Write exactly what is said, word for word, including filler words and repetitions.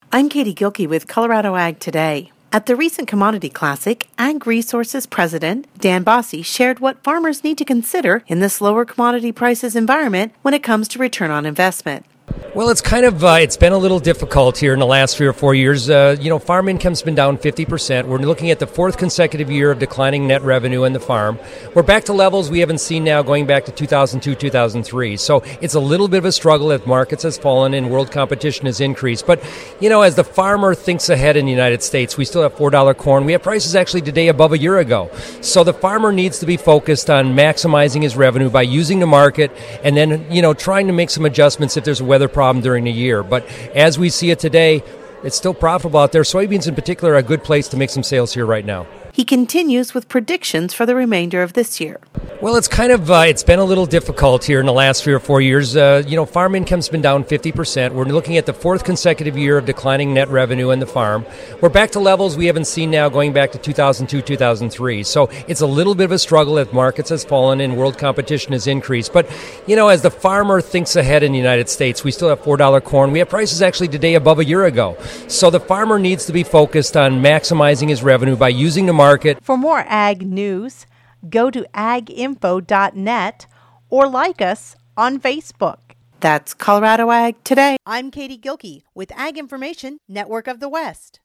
I'm Katie Gilkey with Colorado Ag Today. At the recent Commodity Classic, Ag Resources President Dan Bosse shared what farmers need to consider in this lower commodity prices environment when it comes to return on investment. Well, it's kind of, uh, it's been a little difficult here in the last three or four years. Uh, you know, farm income's been down fifty percent. We're looking at the fourth consecutive year of declining net revenue in the farm. We're back to levels we haven't seen now going back to two thousand two, two thousand three. So it's a little bit of a struggle as markets has fallen and world competition has increased. But, you know, as the farmer thinks ahead in the United States, we still have four dollars corn. We have prices actually today above a year ago. So the farmer needs to be focused on maximizing his revenue by using the market and then, you know, trying to make some adjustments if there's a weather problem during the year. But as we see it today, it's still profitable out there. Soybeans in particular are a good place to make some sales here right now. He continues with predictions for the remainder of this year. Well, it's kind of, uh, it's been a little difficult here in the last three or four years. Uh, you know, farm income's been down fifty percent. We're looking at the fourth consecutive year of declining net revenue in the farm. We're back to levels we haven't seen now going back to two thousand two, two thousand three. So it's a little bit of a struggle as markets has fallen and world competition has increased. But, you know, as the farmer thinks ahead in the United States, we still have four dollars corn. We have prices actually today above a year ago. So the farmer needs to be focused on maximizing his revenue by using the market. For more ag news, go to ag info dot net or like us on Facebook. That's Colorado Ag Today. I'm Katie Gilkey with Ag Information Network of the West.